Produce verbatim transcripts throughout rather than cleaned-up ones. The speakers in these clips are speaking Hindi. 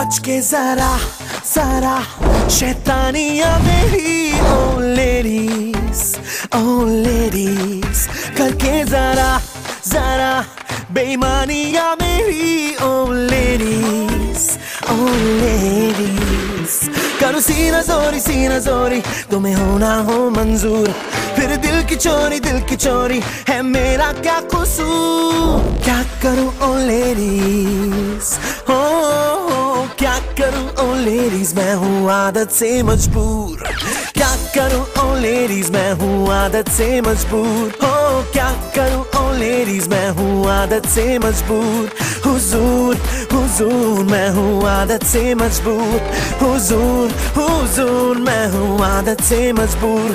बच के जरा जरा शैतानियां मेरी ओ लेडीज ओ लेडीज करके जरा जरा बेईमानियां मेरी ओ लेडीज ओ लेडीज करो सीना जोरी सीना जोरी तुम्हें होना हो मंजूर फिर दिल की चोरी दिल की चोरी है मेरा क्या कसूर क्या करूं ओ लेडीज हो क्या करूं ओ लेडीज मैं हूँ आदत से मजबूर क्या करूं ओ लेडीज मैं हूँ आदत से मजबूर हो क्या करूं ओ लेडीज मैं हूँ आदत से मजबूर हुजूर हुजूर मैं हूँ आदत से मजबूर हुजूर हुजूर मैं हूँ आदत से मजबूर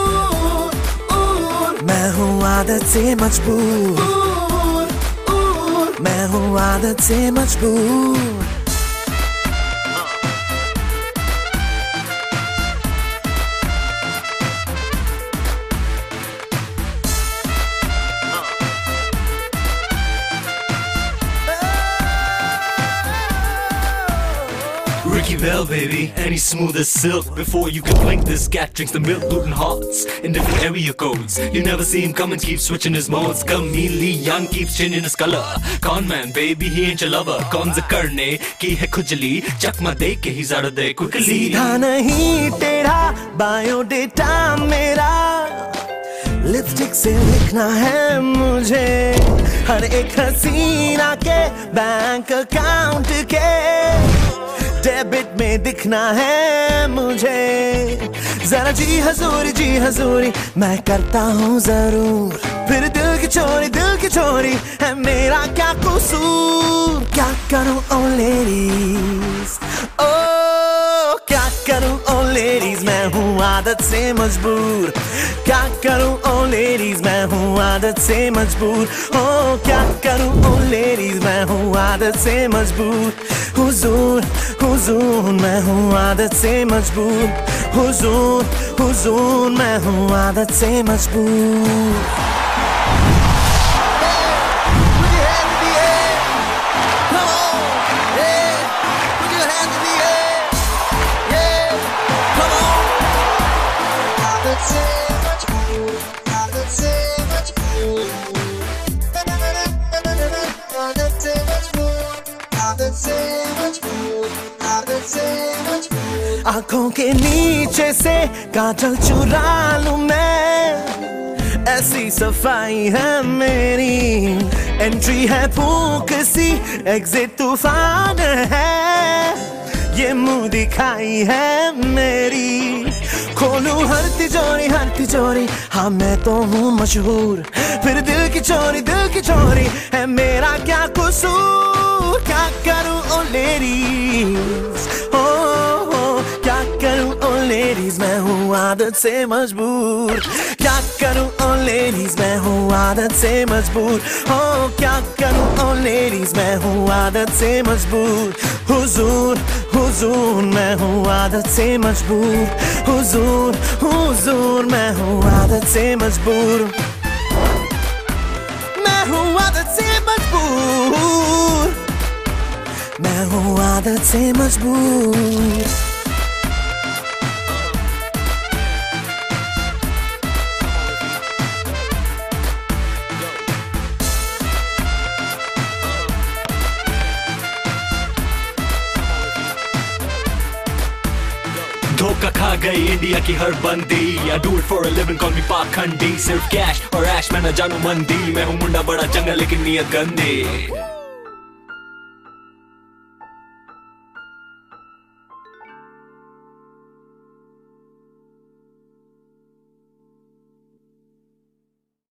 मैं हूँ आदत से मजबूर मैं हूँ आदत से मजबूर Ricky Bell, baby, and he's smooth as silk. Before you can blink, this cat drinks the milk, looting hearts in different area codes. You never see him come and keep switching his modes. Chameleon keeps changing his color. Con man, baby, he ain't your lover. Cons karne ki hai khujli, chakma de ke he zara de quickly. सीधा नहीं तेरा बायोडेटा मेरा लिपस्टिक से लिखना है मुझे हर एक हसीना के बैंक अकाउंट के डेबिट में दिखना है मुझे जरा जी हजूरी जी हजूरी मैं करता हूँ जरूर फिर दिल की चोरी दिल की चोरी है मेरा क्या कसूर क्या करूँ ओ लेडीज ओ क्या करूँ ओ लेडीज मैं हूँ आदत से मजबूर क्या करूँ ओ लेडीज मैं हूँ आदत से मजबूर ओ क्या करूँ ओ लेडीज मैं हूँ आदत से मजबूर हुजूर हुजूर मैं हूँ आदत से मजबूर हुजूर हुजूर मैं हूँ आदत से मजबूर आंखों के नीचे से काजल चुरा लूं मैं ऐसी सफाई है मेरी एंट्री है फूंक सी एग्जिट तूफान है ये मुंह दिखाई है मेरी खोलूं हर तिजोरी हर तिजोरी हाँ मैं तो हूँ मशहूर फिर दिल की चोरी दिल की चोरी है मेरा क्या कसूर क्या करूं ओ लेडीज ओ क्या करूं ओ लेडीज मैं हूँ आदत से मजबूर क्या करूं ओ लेडीज मैं हूँ आदत से मजबूर हो क्या करूं ओ लेडीज मैं हूँ आदत से मजबूर हुजूर हुजूर मैं हूँ आदत से मजबूर हुजूर हुजूर मैं हूँ आदत से मजबूर मैं हूँ आदत से मजबूर मैं हूँ आदत से मजबूर धोखा खा गई इंडिया की हर बंदी I do it for a living call me पाखंडी सिर्फ कैश और ऐश मैं न जानू मंदी मैं हूँ मुंडा बड़ा चंगा लेकिन नियत गंदी